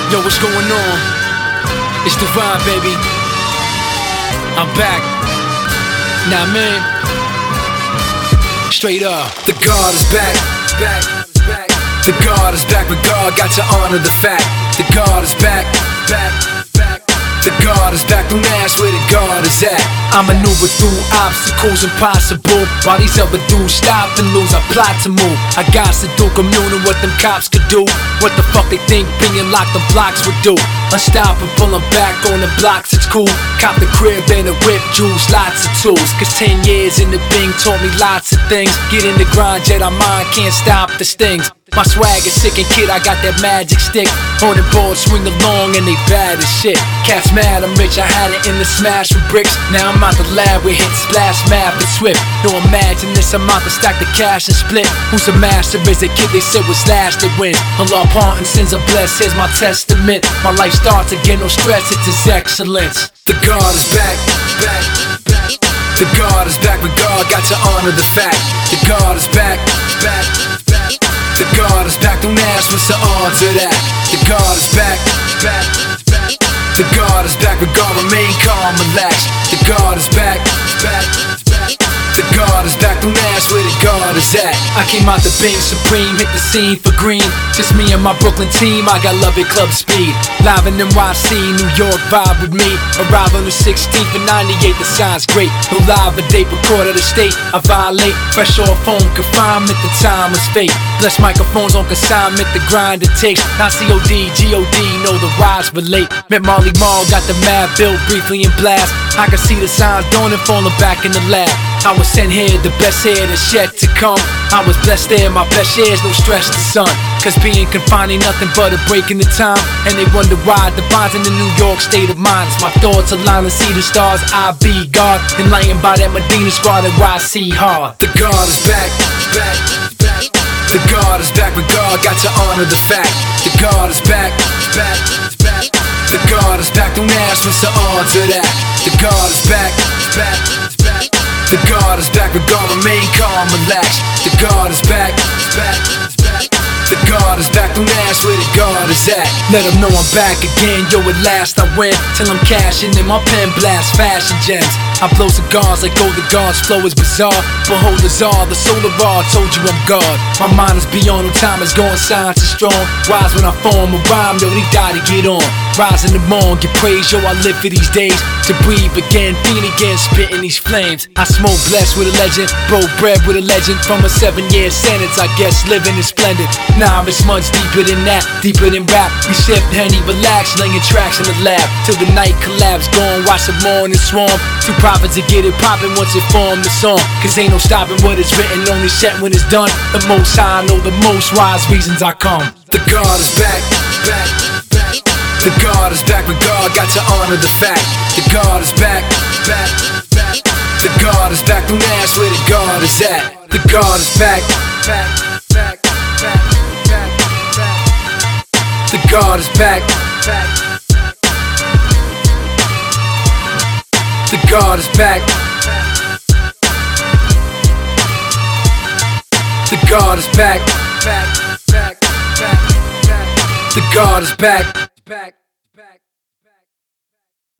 Yo, what's going on? It's Divine, baby. I'm back. Now, man. Straight up. The God is back. The God is back, but God got to honor the fact. The God is back. The God is back, don't ask where the God is at. I maneuver through obstacles impossible, while these other dudes stop and lose. I plot to move. I got to do communing what them cops could do. What the fuck they think being locked the blocks would do. Unstoppable, I'm back on the blocks, it's cool. Cop the crib and a whip, juice, lots of tools. Cause 10 years in the Bing taught me lots of things. Get in the grind, Jedi mind can't stop the stings. My swag is sick and kid, I got that magic stick. On the board, swing along and they bad as shit. Cats mad, I'm rich, I had it in the smash with bricks. Now I'm out the lab, we hit splash, math and swift. No imagine this, I'm out to stack the cash and split. Who's a master is a kid they said was last to win. Allah pardon sins are blessed, here's my testament. My life starts again, no stress, it's his excellence. The God is back. The God is back, but God got to honor the fact. The God is back. The God is back, don't ask what's the odds of that. The God is back. The God is back, but God remain calm, relax. The God is back. The God is back, don't ask where the God is at. I came out the Bing Supreme, hit the scene for green. Just me and my Brooklyn team, I got love at club speed. Live in NYC, New York vibe with me. Arrive on the 16th and 98, the sign's great. No live a date, record of the state. I violate, fresh off home confinement, the time is fate. Bless microphones on consignment, the grind it takes. Not COD, GOD, know the rise relate. Met Marley Marl, got the mad built briefly in blast. I can see the signs dawning, falling back in the lab. I was sent here, the best here that's yet to come. I was blessed there, my best years, no stress to son. Cause being confined ain't nothing but a break in the time. And they wonder why the bonds in the New York state of mind. It's my thoughts align and see the stars, I be God. Enlightened by that Medina squad and why I see hard. The God is back. The God is back, but God got to honor the fact. The God is back. The God is back, don't ask what's the odds of that. The God is back. The God is back, but God remain calm, relax. The God is back. The God is back, don't ask where the God is at. Let them know I'm back again, yo at last I win. Till I'm cashing in my pen blast fashion gems. I blow cigars like golden gods, flow is bizarre. Behold the czar, the solar bar, told you I'm God. My mind is beyond, no time is gone, science is strong. Wise when I form a rhyme, yo, they die to get on. Rise in the morn, get praise, yo, I live for these days. To breathe again, fiend again, spitting these flames. I smoke blessed with a legend, broke bread with a legend. From a 7-year sentence, I guess living is splendid. Nah, it's much deeper than that, deeper than rap. We sip Henny, relax, laying tracks in the lab. Till the night collapse, gone, watch the morning swarm. Two prophets to get it poppin' once it form the song. Cause ain't no stopping what is written, only set when it's done. The most high know the most wise reasons I come. The God is back. The God is back, but God got to honor the fact. The God is back. The God is back, don't ask where the God is at. The God is back. The God is back. The God is back. The God is back. The God is back.